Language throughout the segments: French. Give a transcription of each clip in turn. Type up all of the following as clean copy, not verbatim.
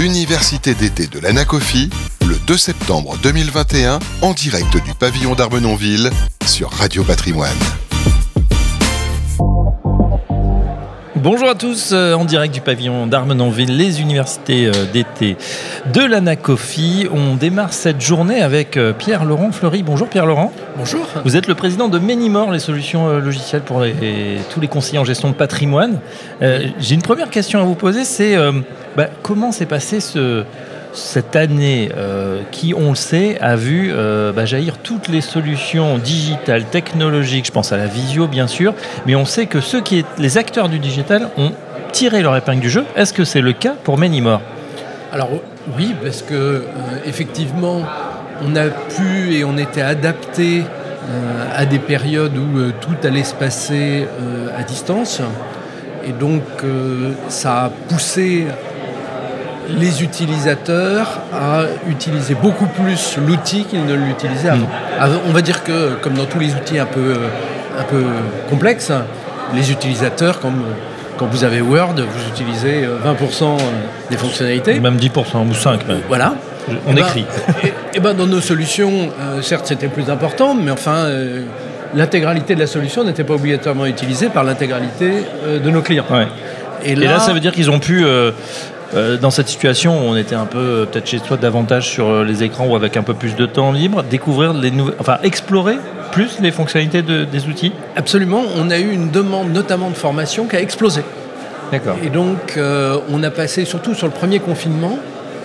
l'université d'été de l'Anacofi, le 2 septembre 2021, en direct du pavillon d'Armenonville sur Radio Patrimoine. Bonjour à tous, en direct du pavillon d'Armenonville, les universités d'été de l'Anacofi. On démarre cette journée avec Pierre-Laurent Fleury. Bonjour Pierre-Laurent. Bonjour. Vous êtes le président de Menimore, les solutions logicielles pour tous les conseillers en gestion de patrimoine. J'ai une première question à vous poser, c'est comment s'est passé cette année qui, on le sait, a vu jaillir toutes les solutions digitales, technologiques, je pense à la visio bien sûr, mais on sait que les acteurs du digital ont tiré leur épingle du jeu. Est-ce que c'est le cas pour Menimore ? Alors oui, parce que effectivement, on a pu et on était adapté à des périodes où tout allait se passer à distance, et donc ça a poussé les utilisateurs à utiliser beaucoup plus l'outil qu'ils ne l'utilisaient avant. On va dire que, comme dans tous les outils un peu complexes, les utilisateurs, quand vous avez Word, vous utilisez 20% des fonctionnalités. Même 10% ou 5%. Même. Voilà. On écrit. Et dans nos solutions, certes c'était plus important, mais enfin, l'intégralité de la solution n'était pas obligatoirement utilisée par l'intégralité de nos clients. Ouais. Et là, ça veut dire qu'ils ont pu... dans cette situation où on était un peu, peut-être chez soi, davantage sur les écrans ou avec un peu plus de temps libre, découvrir explorer plus les fonctionnalités des outils ? Absolument. On a eu une demande notamment de formation qui a explosé. D'accord. Et donc, on a passé, surtout sur le premier confinement,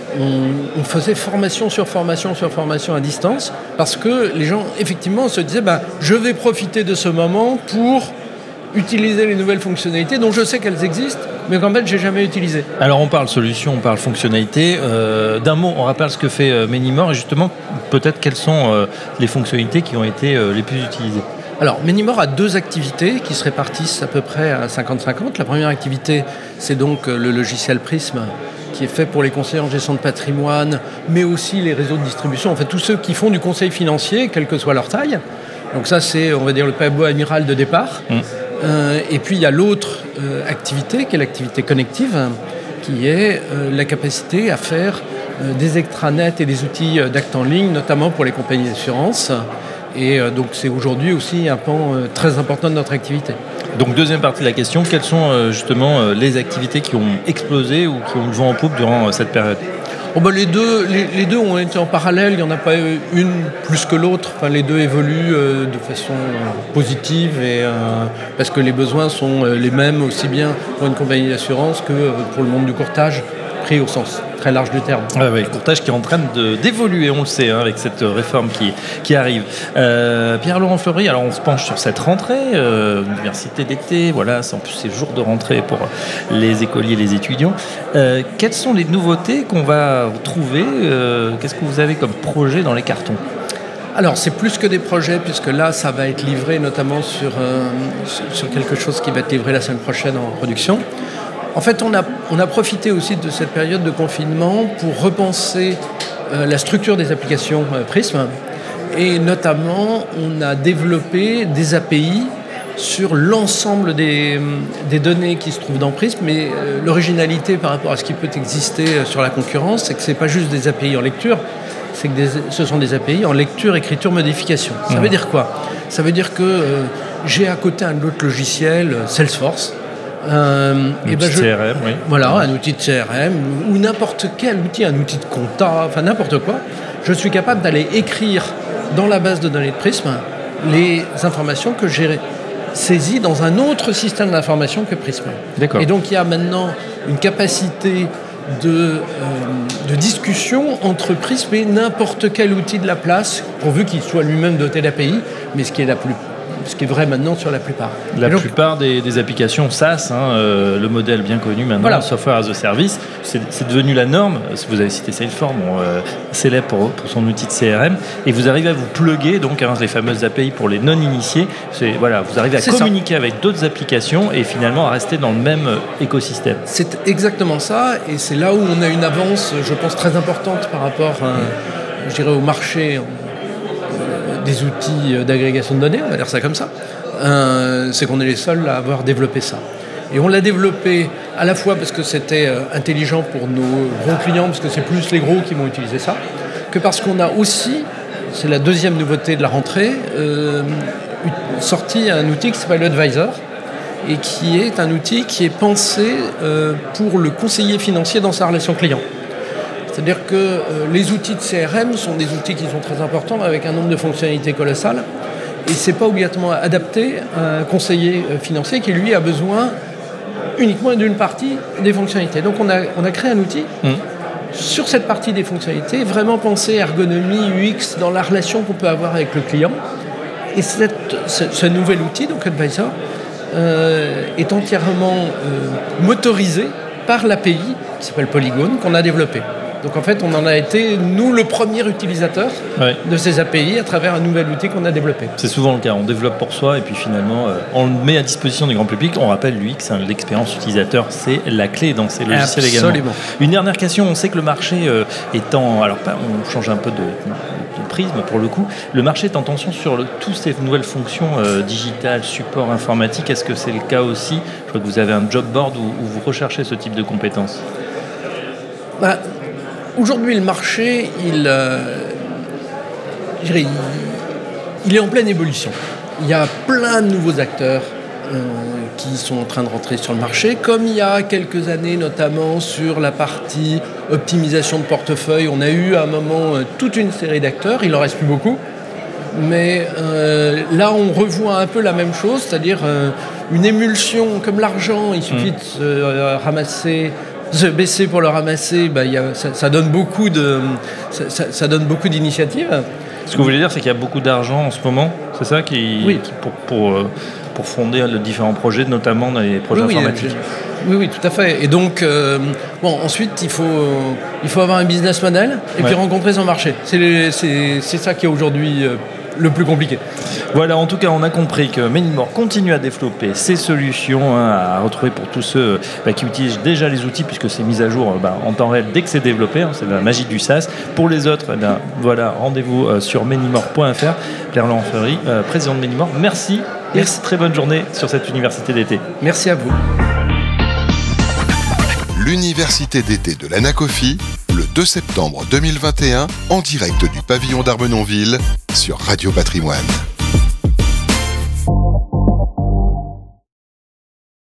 on faisait formation sur formation sur formation à distance parce que les gens, effectivement, se disaient je vais profiter de ce moment pour utiliser les nouvelles fonctionnalités dont je sais qu'elles existent, mais qu'en fait, je n'ai jamais utilisées. Alors, on parle solution, on parle fonctionnalité. D'un mot, on rappelle ce que fait Menimore et justement, peut-être quelles sont les fonctionnalités qui ont été les plus utilisées. Alors, Menimore a deux activités qui se répartissent à peu près à 50-50. La première activité, c'est donc le logiciel Prism, qui est fait pour les conseillers en gestion de patrimoine, mais aussi les réseaux de distribution, en fait, tous ceux qui font du conseil financier, quelle que soit leur taille. Donc ça, c'est, on va dire, le paquebot amiral de départ. Et puis il y a l'autre activité qui est l'activité connective, qui est la capacité à faire des extranets et des outils d'actes en ligne, notamment pour les compagnies d'assurance. Et donc c'est aujourd'hui aussi un pan très important de notre activité. Donc deuxième partie de la question, quelles sont justement les activités qui ont explosé ou qui ont le vent en poupe durant cette période ? Les deux ont été en parallèle, il n'y en a pas une plus que l'autre. Enfin, les deux évoluent de façon positive parce que les besoins sont les mêmes aussi bien pour une compagnie d'assurance que pour le monde du courtage, pris au sens très large du terme. Le courtage qui est en train d'évoluer, on le sait, avec cette réforme qui arrive. Pierre-Laurent Fleury, alors on se penche sur cette rentrée, université d'été, voilà, c'est en plus ces jours de rentrée pour les écoliers et les étudiants. Quelles sont les nouveautés qu'on va trouver Qu'est-ce que vous avez comme projet dans les cartons ? Alors, c'est plus que des projets, puisque là, ça va être livré notamment sur quelque chose qui va être livré la semaine prochaine en production. En fait, on a profité aussi de cette période de confinement pour repenser la structure des applications Prism. Et notamment, on a développé des API sur l'ensemble des données qui se trouvent dans Prism. Mais l'originalité par rapport à ce qui peut exister sur la concurrence, c'est que ce n'est pas juste des API en lecture, c'est que ce sont des API en lecture, écriture, modification. Ça veut dire quoi ? Ça veut dire que j'ai à côté un autre logiciel, Salesforce, CRM, oui. Voilà, un outil de CRM ou n'importe quel outil, un outil de compta, enfin n'importe quoi. Je suis capable d'aller écrire dans la base de données de Prism les informations que j'ai saisies dans un autre système d'information que Prism. D'accord. Et donc il y a maintenant une capacité de discussion entre Prism et n'importe quel outil de la place, pourvu qu'il soit lui-même doté d'API, mais ce qui est vrai maintenant sur la plupart. La plupart des applications SaaS, le modèle bien connu maintenant, voilà. Software as a Service, c'est devenu la norme. Vous avez cité Salesforce, célèbre pour son outil de CRM, et vous arrivez à vous plugger donc les fameuses API pour les non-initiés. Vous arrivez à communiquer avec d'autres applications et finalement à rester dans le même écosystème. C'est exactement ça, et c'est là où on a une avance, je pense, très importante par rapport, au marché des outils d'agrégation de données, on va dire ça comme ça, c'est qu'on est les seuls à avoir développé ça. Et on l'a développé à la fois parce que c'était intelligent pour nos gros clients, parce que c'est plus les gros qui vont utiliser ça, que parce qu'on a aussi, c'est la deuxième nouveauté de la rentrée, sorti un outil qui s'appelle Advisor, et qui est un outil qui est pensé pour le conseiller financier dans sa relation client. C'est-à-dire que les outils de CRM sont des outils qui sont très importants, avec un nombre de fonctionnalités colossales, et ce n'est pas obligatoirement adapté à un conseiller financier qui, lui, a besoin uniquement d'une partie des fonctionnalités. Donc on a créé un outil sur cette partie des fonctionnalités, vraiment pensé ergonomie, UX, dans la relation qu'on peut avoir avec le client. Et ce nouvel outil, donc Advisor, est entièrement motorisé par l'API qui s'appelle Polygon, qu'on a développé. Donc en fait, on en a été, nous, le premier utilisateur de ces API à travers un nouvel outil qu'on a développé. C'est souvent le cas, on développe pour soi et puis finalement, on le met à disposition du grand public. On rappelle, l'UX, l'expérience utilisateur, c'est la clé dans ces logiciels également. Une dernière question, on sait que le marché étant... Alors, on change un peu de prisme pour le coup. Le marché est en tension sur toutes ces nouvelles fonctions digitales, support informatique. Est-ce que c'est le cas aussi? Je crois que vous avez un job board où vous recherchez ce type de compétences. Aujourd'hui, le marché, il est en pleine évolution. Il y a plein de nouveaux acteurs qui sont en train de rentrer sur le marché, comme il y a quelques années, notamment sur la partie optimisation de portefeuille. On a eu à un moment toute une série d'acteurs, il n'en reste plus beaucoup. Mais là, on revoit un peu la même chose, c'est-à-dire une émulsion comme l'argent. Il suffit de se baisser pour le ramasser, ça donne beaucoup d'initiatives. Ce que vous voulez dire, c'est qu'il y a beaucoup d'argent en ce moment, c'est ça pour fonder les différents projets, notamment dans les projets informatiques. Oui, tout à fait. Et donc, ensuite, il faut avoir un business model et puis rencontrer son marché. C'est ça qui est aujourd'hui le plus compliqué. Voilà, en tout cas, on a compris que Many-More continue à développer ses solutions à retrouver pour tous ceux qui utilisent déjà les outils, puisque c'est mis à jour en temps réel dès que c'est développé. C'est la magie du SaaS. Pour les autres, voilà, rendez-vous sur Many-More.fr. Pierre-Laurent Fleury, président de Many-More, merci. Et très bonne journée sur cette université d'été. Merci à vous. L'université d'été de l'Anacofi, le 2 septembre 2021, en direct du pavillon d'Armenonville sur Radio Patrimoine.